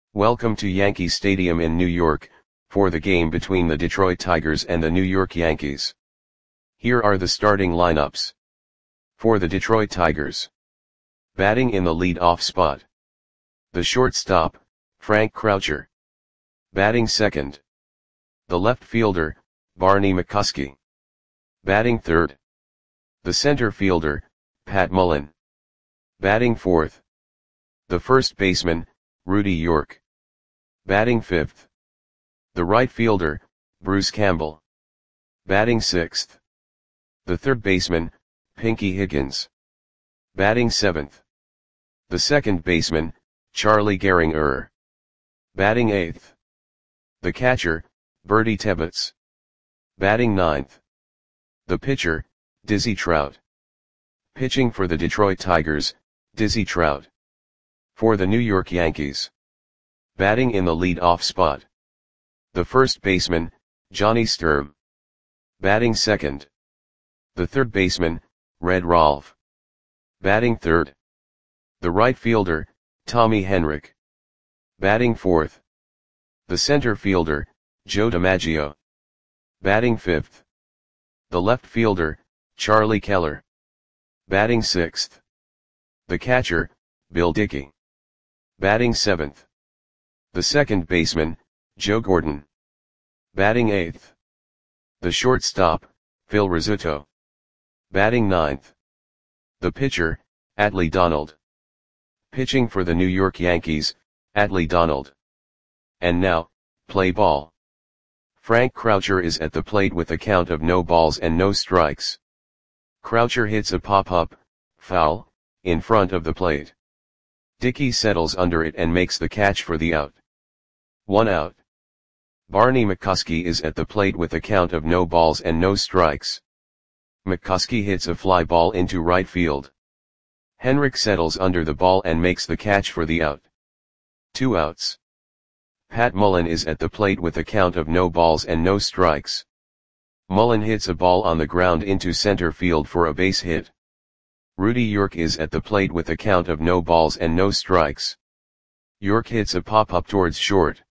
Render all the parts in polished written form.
Welcome to Yankee Stadium in New York, for the game between the Detroit Tigers and the New York Yankees. Here are the starting lineups. For the Detroit Tigers. Batting in the lead-off spot. The shortstop, Frank Croucher. Batting second. The left fielder, Barney McCuskey. Batting third. The center fielder, Pat Mullen. Batting fourth. The first baseman, Rudy York. Batting fifth. The right fielder, Bruce Campbell. Batting sixth. The third baseman, Pinky Higgins. Batting seventh. The second baseman, Charlie Gehringer. Batting eighth. The catcher, Bertie Tebbetts. Batting ninth. The pitcher, Dizzy Trout. Pitching for the Detroit Tigers, Dizzy Trout. For the New York Yankees. Batting in the lead-off spot. The first baseman, Johnny Sturm. Batting second. The third baseman, Red Rolfe. Batting third. The right fielder, Tommy Henrich. Batting fourth. The center fielder, Joe DiMaggio. Batting fifth. The left fielder, Charlie Keller. Batting sixth. The catcher, Bill Dickey. Batting seventh. The second baseman, Joe Gordon. Batting eighth. The shortstop, Phil Rizzuto. Batting ninth. The pitcher, Adley Donald. Pitching for the New York Yankees, Adley Donald. And now, play ball. Frank Croucher is at the plate with a count of no balls and no strikes. Croucher hits a pop-up, foul, in front of the plate. Dickey settles under it and makes the catch for the out. 1 out. Barney McCuskey is at the plate with a count of no balls and no strikes. McCuskey hits a fly ball into right field. Henrich settles under the ball and makes the catch for the out. 2 outs. Pat Mullen is at the plate with a count of no balls and no strikes. Mullen hits a ball on the ground into center field for a base hit. Rudy York is at the plate with a count of no balls and no strikes. York hits a pop-up towards short.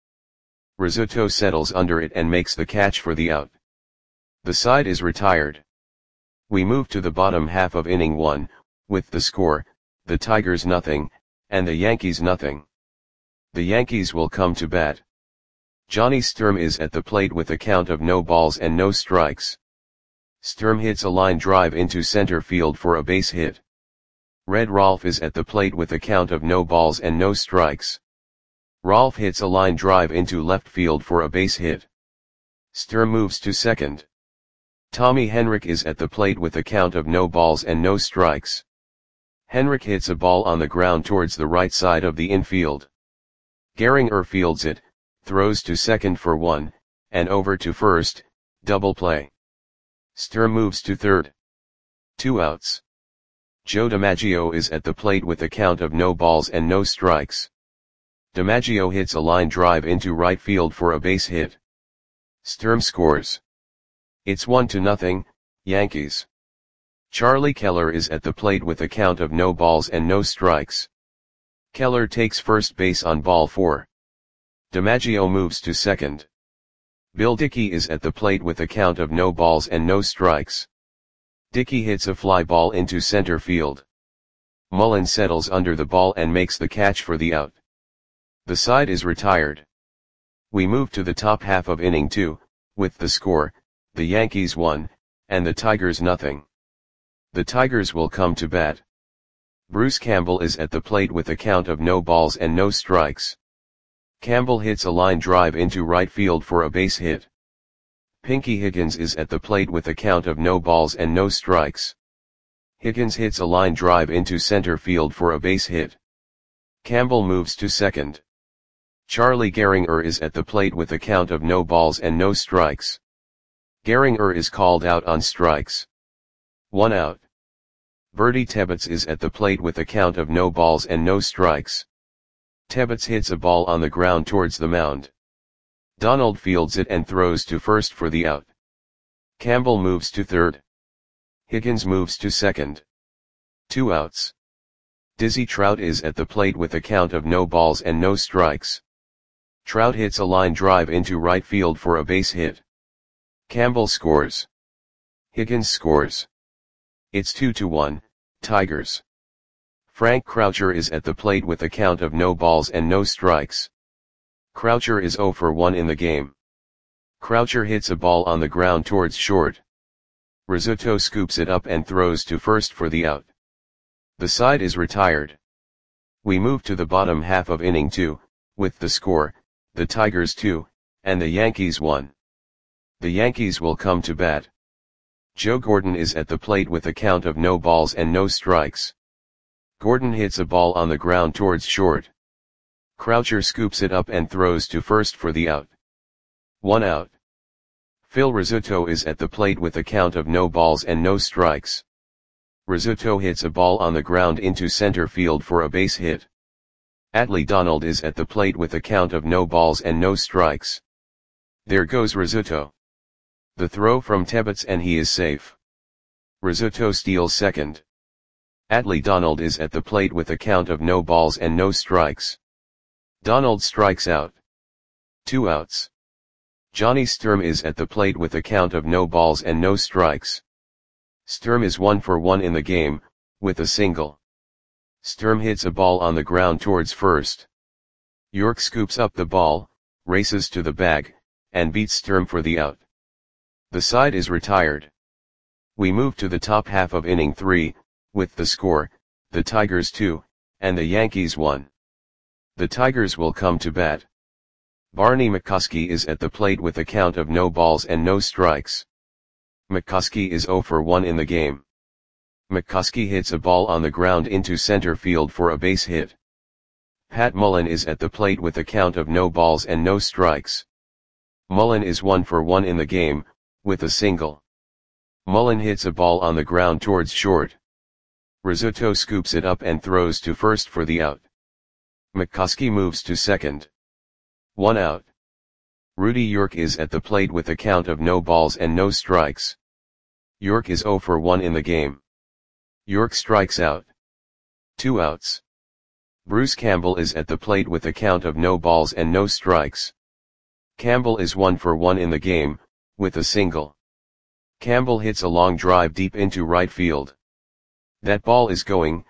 Rizzuto settles under it and makes the catch for the out. The side is retired. We move to the bottom half of inning 1, with the score, the Tigers nothing, and the Yankees nothing. The Yankees will come to bat. Johnny Sturm is at the plate with a count of no balls and no strikes. Sturm hits a line drive into center field for a base hit. Red Rolfe is at the plate with a count of no balls and no strikes. Rolfe hits a line drive into left field for a base hit. Sturm moves to second. Tommy Henrich is at the plate with a count of no balls and no strikes. Henrich hits a ball on the ground towards the right side of the infield. Gehringer fields it, throws to second for 1, and over to first, double play. Sturm moves to third. 2 outs. Joe DiMaggio is at the plate with a count of no balls and no strikes. DiMaggio hits a line drive into right field for a base hit. Sturm scores. It's 1-0, Yankees. Charlie Keller is at the plate with a count of no balls and no strikes. Keller takes first base on ball 4. DiMaggio moves to second. Bill Dickey is at the plate with a count of no balls and no strikes. Dickey hits a fly ball into center field. Mullen settles under the ball and makes the catch for the out. The side is retired. We move to the top half of inning 2, with the score, the Yankees 1, and the Tigers nothing. The Tigers will come to bat. Bruce Campbell is at the plate with a count of no balls and no strikes. Campbell hits a line drive into right field for a base hit. Pinky Higgins is at the plate with a count of no balls and no strikes. Higgins hits a line drive into center field for a base hit. Campbell moves to second. Charlie Gehringer is at the plate with a count of no balls and no strikes. Gehringer is called out on strikes. 1 out. Bertie Tebbetts is at the plate with a count of no balls and no strikes. Tebbetts hits a ball on the ground towards the mound. Donald fields it and throws to first for the out. Campbell moves to third. Higgins moves to second. 2 outs. Dizzy Trout is at the plate with a count of no balls and no strikes. Trout hits a line drive into right field for a base hit. Campbell scores. Higgins scores. It's 2-1, Tigers. Frank Croucher is at the plate with a count of no balls and no strikes. Croucher is 0 for 1 in the game. Croucher hits a ball on the ground towards short. Rizzuto scoops it up and throws to first for the out. The side is retired. We move to the bottom half of inning 2, with the score, the Tigers 2, and the Yankees 1. The Yankees will come to bat. Joe Gordon is at the plate with a count of no balls and no strikes. Gordon hits a ball on the ground towards short. Croucher scoops it up and throws to first for the out. 1 out. Phil Rizzuto is at the plate with a count of no balls and no strikes. Rizzuto hits a ball on the ground into center field for a base hit. Atlee Donald is at the plate with a count of no balls and no strikes. There goes Rizzuto. The throw from Tebbets and he is safe. Rizzuto steals second. Atlee Donald is at the plate with a count of no balls and no strikes. Donald strikes out. 2 outs. Johnny Sturm is at the plate with a count of no balls and no strikes. Sturm is 1 for 1 in the game, with a single. Sturm hits a ball on the ground towards first. York scoops up the ball, races to the bag, and beats Sturm for the out. The side is retired. We move to the top half of inning 3, with the score, the Tigers 2, and the Yankees 1. The Tigers will come to bat. Barney McCoskey is at the plate with a count of no balls and no strikes. McCoskey is 0 for 1 in the game. McCoskey hits a ball on the ground into center field for a base hit. Pat Mullen is at the plate with a count of no balls and no strikes. Mullen is 1 for 1 in the game, with a single. Mullen hits a ball on the ground towards short. Rizzuto scoops it up and throws to first for the out. McCoskey moves to second. 1 out. Rudy York is at the plate with a count of no balls and no strikes. York is 0 for 1 in the game. York strikes out. 2 outs. Bruce Campbell is at the plate with a count of no balls and no strikes. Campbell is 1 for 1 in the game, with a single. Campbell hits a long drive deep into right field. That ball is gone.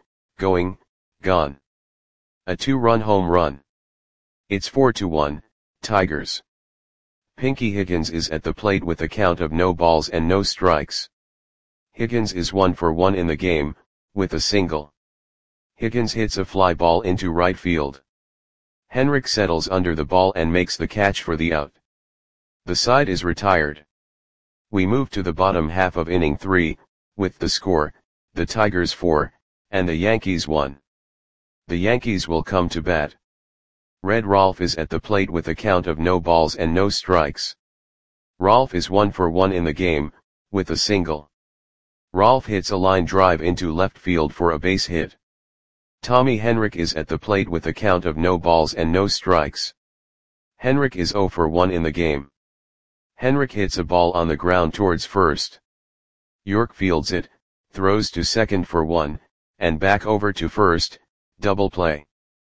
A 2-run home run. It's 4-1, Tigers. Pinky Higgins is at the plate with a count of no balls and no strikes. Higgins is 1 for 1 in the game, with a single. Higgins hits a fly ball into right field. Henrik settles under the ball and makes the catch for the out. The side is retired. We move to the bottom half of inning 3, with the score, the Tigers 4, and the Yankees 1. The Yankees will come to bat. Red Rolf is at the plate with a count of no balls and no strikes. Rolf is 1 for 1 in the game, with a single. Rolf hits a line drive into left field for a base hit. Tommy Henrik is at the plate with a count of no balls and no strikes. Henrik is 0 for 1 in the game. Henrik hits a ball on the ground towards first. York fields it, throws to second for 1, and back over to first, double play.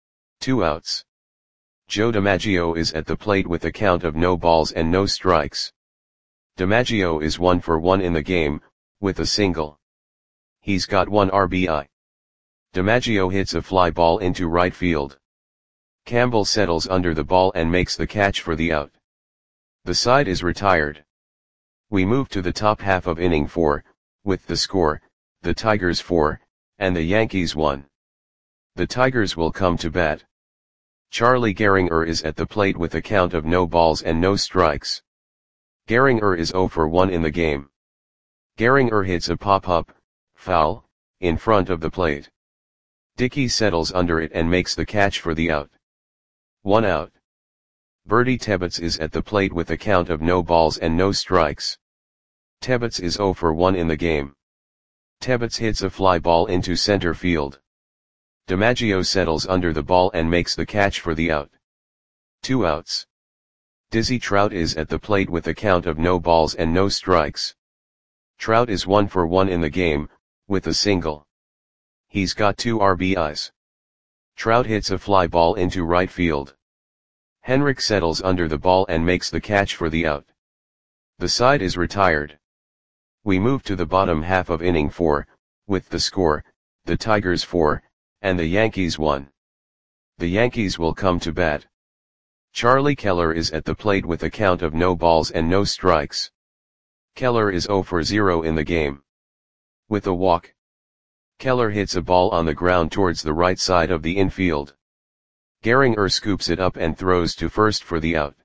2 outs. Joe DiMaggio is at the plate with a count of no balls and no strikes. DiMaggio is 1 for 1 in the game, with a single. He's got 1 RBI. DiMaggio hits a fly ball into right field. Campbell settles under the ball and makes the catch for the out. The side is retired. We move to the top half of inning 4, with the score, the Tigers 4, and the Yankees 1. The Tigers will come to bat. Charlie Gehringer is at the plate with a count of no balls and no strikes. Gehringer is 0 for 1 in the game. Gehringer hits a pop-up, foul, in front of the plate. Dickey settles under it and makes the catch for the out. 1 out. Bertie Tebbets is at the plate with a count of no balls and no strikes. Tebbets is 0 for 1 in the game. Tebbets hits a fly ball into center field. DiMaggio settles under the ball and makes the catch for the out. 2 outs. Dizzy Trout is at the plate with a count of no balls and no strikes. Trout is 1 for 1 in the game, with a single. He's got 2 RBIs. Trout hits a fly ball into right field. Henrik settles under the ball and makes the catch for the out. The side is retired. We move to the bottom half of inning 4, with the score, the Tigers 4, and the Yankees 1. The Yankees will come to bat. Charlie Keller is at the plate with a count of no balls and no strikes. Keller is 0 for 0 in the game. With a walk, Keller hits a ball on the ground towards the right side of the infield. Gehringer scoops it up and throws to first for the out.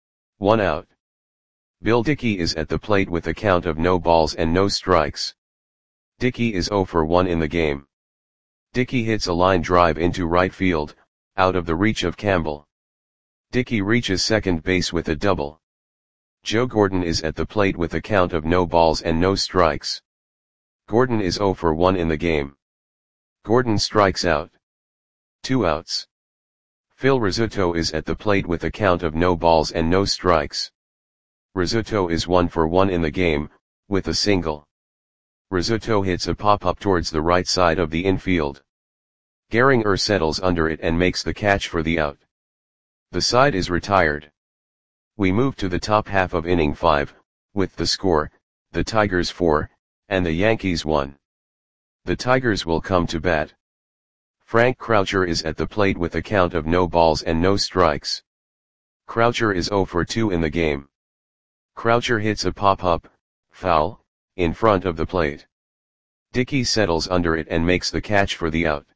1 out. Bill Dickey is at the plate with a count of no balls and no strikes. Dickey is 0 for 1 in the game. Dickey hits a line drive into right field, out of the reach of Campbell. Dickey reaches second base with a double. Joe Gordon is at the plate with a count of no balls and no strikes. Gordon is 0 for 1 in the game. Gordon strikes out. 2 outs. Phil Rizzuto is at the plate with a count of no balls and no strikes. Rizzuto is 1 for 1 in the game, with a single. Rizzuto hits a pop-up towards the right side of the infield. Gehringer settles under it and makes the catch for the out. The side is retired. We move to the top half of inning 5, with the score, the Tigers 4, and the Yankees 1. The Tigers will come to bat. Frank Croucher is at the plate with a count of no balls and no strikes. Croucher is 0 for 2 in the game. Croucher hits a pop-up, foul, in front of the plate. Dickey settles under it and makes the catch for the out.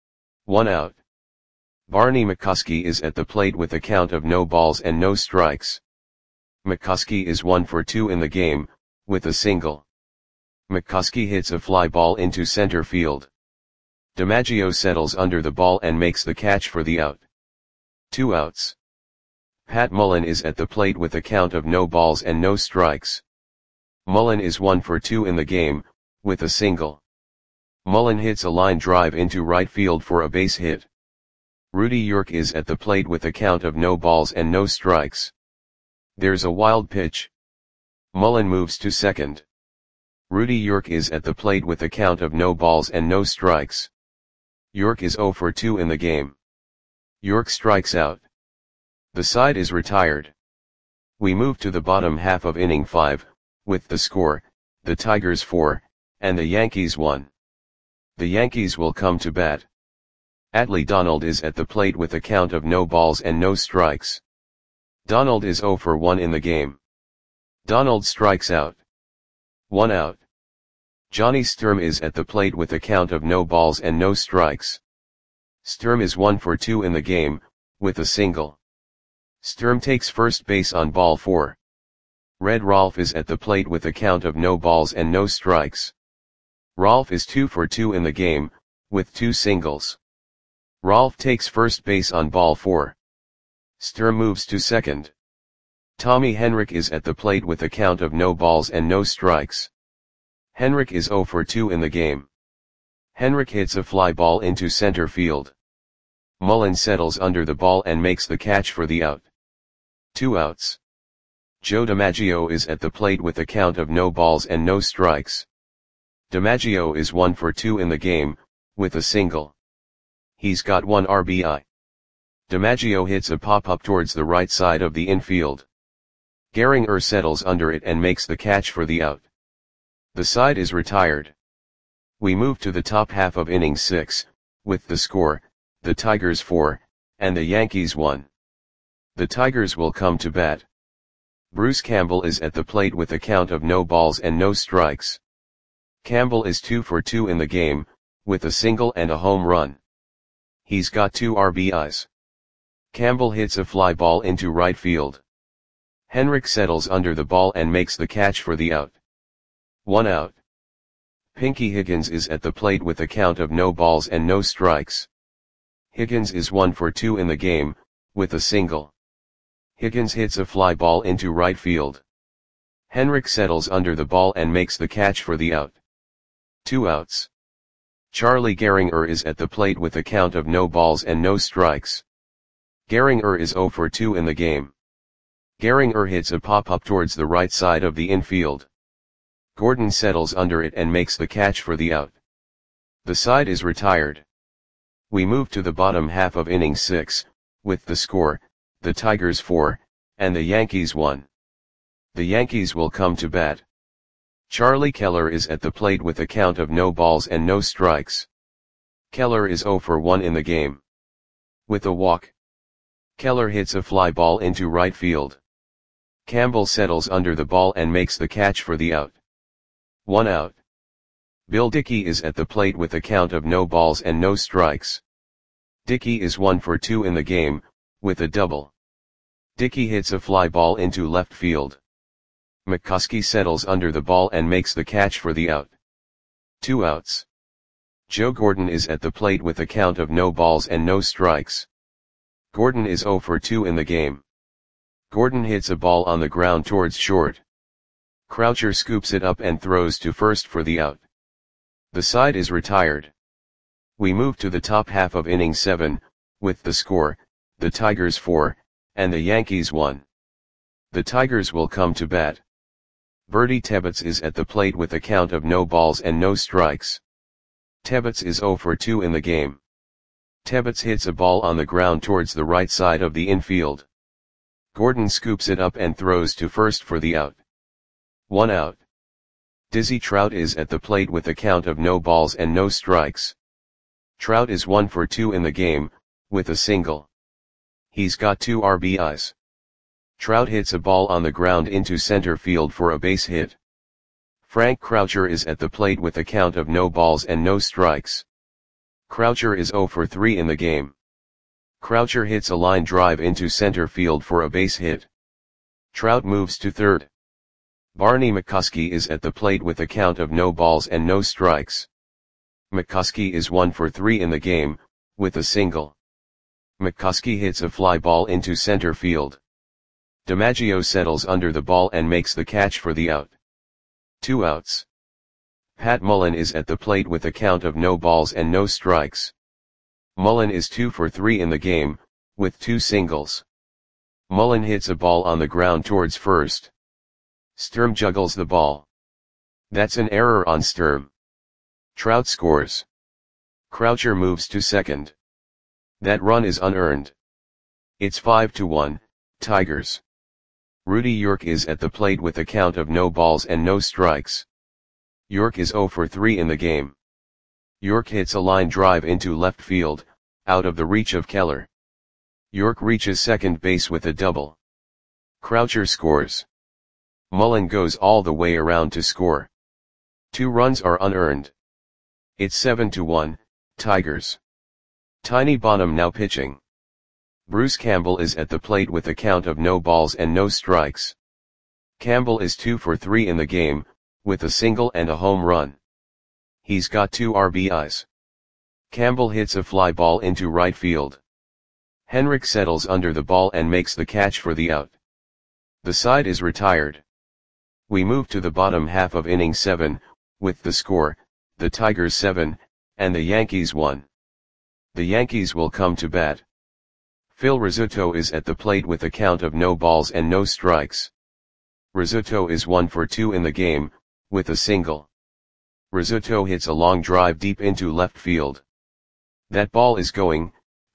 1 out. Barney McCoskey is at the plate with a count of no balls and no strikes. McCoskey is 1 for 2 in the game, with a single. McCoskey hits a fly ball into center field. DiMaggio settles under the ball and makes the catch for the out. 2 outs. Pat Mullen is at the plate with a count of no balls and no strikes. Mullen is 1 for 2 in the game, with a single. Mullen hits a line drive into right field for a base hit. Rudy York is at the plate with a count of no balls and no strikes. There's a wild pitch. Mullen moves to second. Rudy York is at the plate with a count of no balls and no strikes. York is 0 for 2 in the game. York strikes out. The side is retired. We move to the bottom half of inning 5, with the score, the Tigers 4, and the Yankees 1. The Yankees will come to bat. Adley Donald is at the plate with a count of no balls and no strikes. Donald is 0 for 1 in the game. Donald strikes out. 1 out. Johnny Sturm is at the plate with a count of no balls and no strikes. Sturm is 1 for 2 in the game, with a single. Sturm takes first base on ball 4. Red Rolfe is at the plate with a count of no balls and no strikes. Rolfe is 2 for 2 in the game, with 2 singles. Rolfe takes first base on ball 4. Sturm moves to second. Tommy Henrich is at the plate with a count of no balls and no strikes. Henrich is 0 for 2 in the game. Henrich hits a fly ball into center field. Mullen settles under the ball and makes the catch for the out. 2 outs. Joe DiMaggio is at the plate with a count of no balls and no strikes. DiMaggio is 1 for 2 in the game, with a single. He's got 1 RBI. DiMaggio hits a pop-up towards the right side of the infield. Gehringer settles under it and makes the catch for the out. The side is retired. We move to the top half of inning 6, with the score, the Tigers 4, and the Yankees 1. The Tigers will come to bat. Bruce Campbell is at the plate with a count of no balls and no strikes. Campbell is 2 for 2 in the game, with a single and a home run. He's got 2 RBIs. Campbell hits a fly ball into right field. Henrich settles under the ball and makes the catch for the out. 1 out. Pinky Higgins is at the plate with a count of no balls and no strikes. Higgins is 1 for 2 in the game, with a single. Higgins hits a fly ball into right field. Henrich settles under the ball and makes the catch for the out. 2 outs. Charlie Gehringer is at the plate with a count of no balls and no strikes. Gehringer is 0 for 2 in the game. Gehringer hits a pop-up towards the right side of the infield. Gordon settles under it and makes the catch for the out. The side is retired. We move to the bottom half of inning 6, with the score, the Tigers 4, and the Yankees 1. The Yankees will come to bat. Charlie Keller is at the plate with a count of no balls and no strikes. Keller is 0 for 1 in the game. With a walk, Keller hits a fly ball into right field. Campbell settles under the ball and makes the catch for the out. 1 out. Bill Dickey is at the plate with a count of no balls and no strikes. Dickey is 1 for 2 in the game, with a double. Dickey hits a fly ball into left field. McCuskey settles under the ball and makes the catch for the out. 2 outs. Joe Gordon is at the plate with a count of no balls and no strikes. Gordon is 0 for 2 in the game. Gordon hits a ball on the ground towards short. Croucher scoops it up and throws to first for the out. The side is retired. We move to the top half of inning 7, with the score, the Tigers 4, and the Yankees 1. The Tigers will come to bat. Bertie Tebbetts is at the plate with a count of no balls and no strikes. Tebbetts is 0 for 2 in the game. Tebbetts hits a ball on the ground towards the right side of the infield. Gordon scoops it up and throws to first for the out. 1 out. Dizzy Trout is at the plate with a count of no balls and no strikes. Trout is 1 for 2 in the game, with a single. He's got 2 RBIs. Trout hits a ball on the ground into center field for a base hit. Frank Croucher is at the plate with a count of no balls and no strikes. Croucher is 0 for 3 in the game. Croucher hits a line drive into center field for a base hit. Trout moves to third. Barney McCuskey is at the plate with a count of no balls and no strikes. McCuskey is 1 for 3 in the game, with a single. McCuskey hits a fly ball into center field. DiMaggio settles under the ball and makes the catch for the out. 2 outs. Pat Mullen is at the plate with a count of no balls and no strikes. Mullen is 2 for 3 in the game, with 2 singles. Mullen hits a ball on the ground towards first. Sturm juggles the ball. That's an error on Sturm. Trout scores. Croucher moves to second. That run is unearned. It's 5-1, Tigers. Rudy York is at the plate with a count of no balls and no strikes. York is 0 for 3 in the game. York hits a line drive into left field, out of the reach of Keller. York reaches second base with a double. Croucher scores. Mullen goes all the way around to score. 2 runs are unearned. It's 7-1, Tigers. Tiny Bonham now pitching. Bruce Campbell is at the plate with a count of no balls and no strikes. Campbell is 2 for 3 in the game, with a single and a home run. He's got 2 RBIs. Campbell hits a fly ball into right field. Henrik settles under the ball and makes the catch for the out. The side is retired. We move to the bottom half of inning 7, with the score, the Tigers 7, and the Yankees 1. The Yankees will come to bat. Phil Rizzuto is at the plate with a count of no balls and no strikes. Rizzuto is 1 for 2 in the game, with a single. Rizzuto hits a long drive deep into left field. That ball is gone.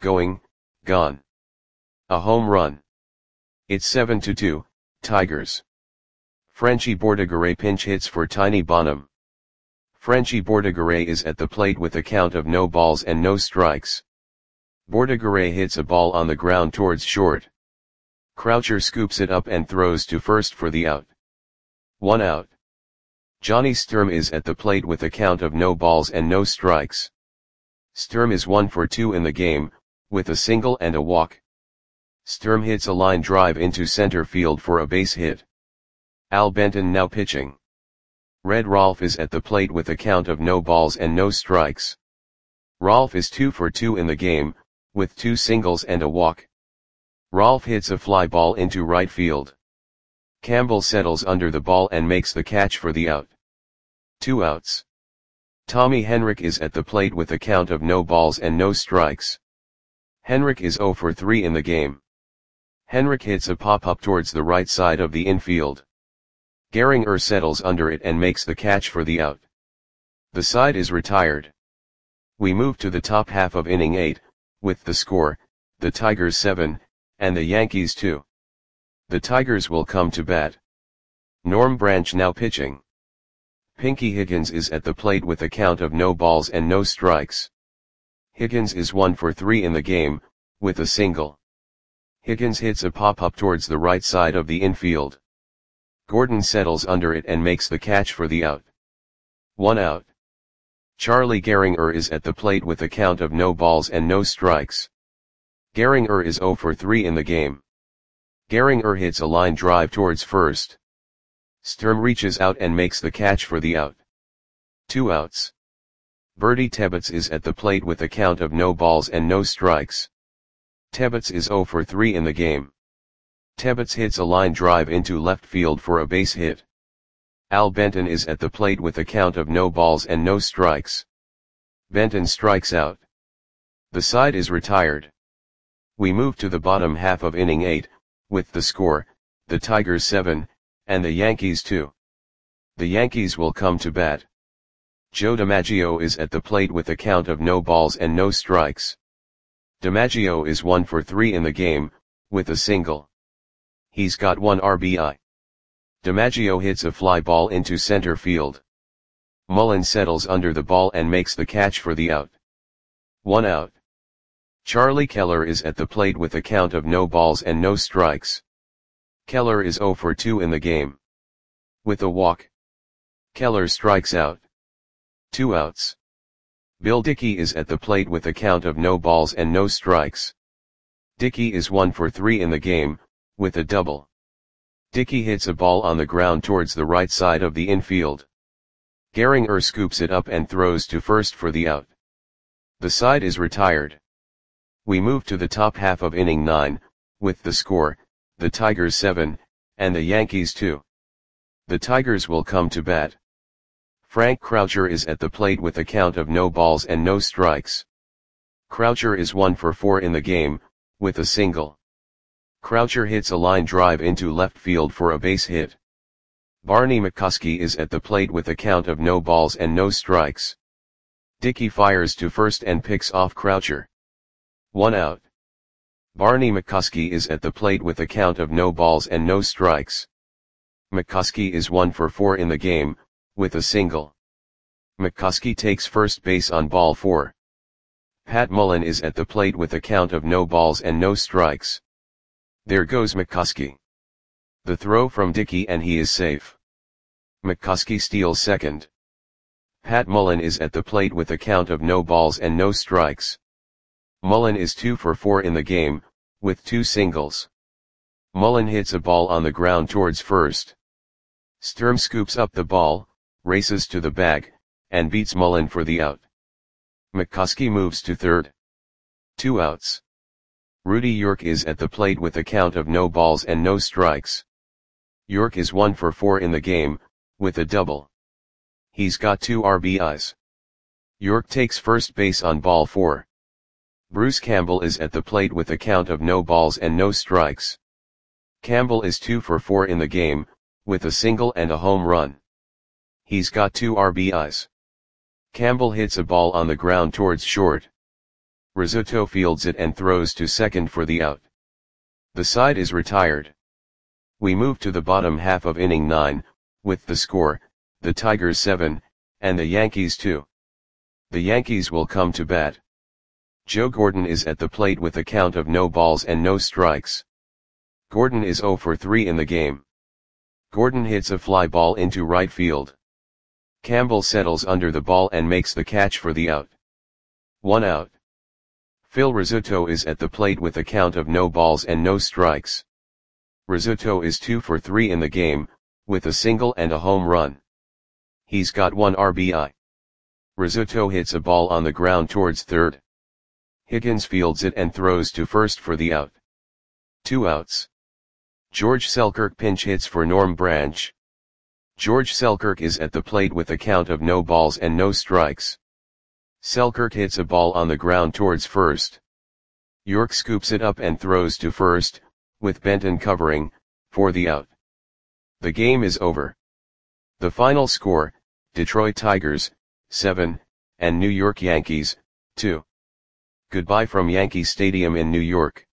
A home run. It's 7-2, Tigers. Frenchy Bordegaray pinch hits for Tiny Bonham. Frenchy Bordegaray is at the plate with a count of no balls and no strikes. Bordegaray hits a ball on the ground towards short. Croucher scoops it up and throws to first for the out. 1 out. Johnny Sturm is at the plate with a count of no balls and no strikes. Sturm is 1 for 2 in the game, with a single and a walk. Sturm hits a line drive into center field for a base hit. Al Benton now pitching. Red Rolfe is at the plate with a count of no balls and no strikes. Rolfe is 2 for 2 in the game, with 2 singles and a walk. Rolfe hits a fly ball into right field. Campbell settles under the ball and makes the catch for the out. 2 outs. Tommy Henrik is at the plate with a count of no balls and no strikes. Henrik is 0 for 3 in the game. Henrik hits a pop-up towards the right side of the infield. Gehringer settles under it and makes the catch for the out. The side is retired. We move to the top half of inning 8, with the score, the Tigers 7, and the Yankees 2. The Tigers will come to bat. Norm Branch now pitching. Pinky Higgins is at the plate with a count of no balls and no strikes. Higgins is 1 for 3 in the game, with a single. Higgins hits a pop-up towards the right side of the infield. Gordon settles under it and makes the catch for the out. 1 out. Charlie Gehringer is at the plate with a count of no balls and no strikes. Gehringer is 0 for 3 in the game. Gehringer hits a line drive towards first. Sturm reaches out and makes the catch for the out. 2 outs. Bertie Tebbetts is at the plate with a count of no balls and no strikes. Tebbetts is 0 for 3 in the game. Tebbetts hits a line drive into left field for a base hit. Al Benton is at the plate with a count of no balls and no strikes. Benton strikes out. The side is retired. We move to the bottom half of inning 8, with the score, the Tigers 7, and the Yankees 2. The Yankees will come to bat. Joe DiMaggio is at the plate with a count of no balls and no strikes. DiMaggio is 1 for 3 in the game, with a single. He's got 1 RBI. DiMaggio hits a fly ball into center field. Mullen settles under the ball and makes the catch for the out. 1 out. Charlie Keller is at the plate with a count of no balls and no strikes. Keller is 0 for 2 in the game. With a walk. Keller strikes out. 2 outs. Bill Dickey is at the plate with a count of no balls and no strikes. Dickey is 1 for 3 in the game, with a double. Dickey hits a ball on the ground towards the right side of the infield. Gehringer scoops it up and throws to first for the out. The side is retired. We move to the top half of inning 9, with the score, the Tigers 7, and the Yankees 2. The Tigers will come to bat. Frank Croucher is at the plate with a count of no balls and no strikes. Croucher is 1 for 4 in the game, with a single. Croucher hits a line drive into left field for a base hit. Barney McCoskey is at the plate with a count of no balls and no strikes. Dickey fires to first and picks off Croucher. 1 out. Barney McCoskey is at the plate with a count of no balls and no strikes. McCoskey is 1 for 4 in the game, with a single. McCoskey takes first base on ball 4. Pat Mullen is at the plate with a count of no balls and no strikes. There goes McCoskey. The throw from Dickey and he is safe. McCoskey steals second. Pat Mullen is at the plate with a count of no balls and no strikes. Mullen is 2 for 4 in the game, with 2 singles. Mullen hits a ball on the ground towards first. Sturm scoops up the ball, races to the bag, and beats Mullen for the out. McCoskey moves to third. 2 outs. Rudy York is at the plate with a count of no balls and no strikes. York is 1 for 4 in the game, with a double. He's got 2 RBIs. York takes first base on ball 4. Bruce Campbell is at the plate with a count of no balls and no strikes. Campbell is 2 for 4 in the game, with a single and a home run. He's got 2 RBIs. Campbell hits a ball on the ground towards short. Rizzuto fields it and throws to second for the out. The side is retired. We move to the bottom half of inning 9, with the score, the Tigers 7, and the Yankees 2. The Yankees will come to bat. Joe Gordon is at the plate with a count of no balls and no strikes. Gordon is 0 for 3 in the game. Gordon hits a fly ball into right field. Campbell settles under the ball and makes the catch for the out. 1 out. Phil Rizzuto is at the plate with a count of no balls and no strikes. Rizzuto is 2 for 3 in the game, with a single and a home run. He's got 1 RBI. Rizzuto hits a ball on the ground towards third. Higgins fields it and throws to first for the out. 2 outs. George Selkirk pinch hits for Norm Branch. George Selkirk is at the plate with a count of no balls and no strikes. Selkirk hits a ball on the ground towards first. York scoops it up and throws to first, with Benton covering, for the out. The game is over. The final score, Detroit Tigers, 7, and New York Yankees, 2. Goodbye from Yankee Stadium in New York.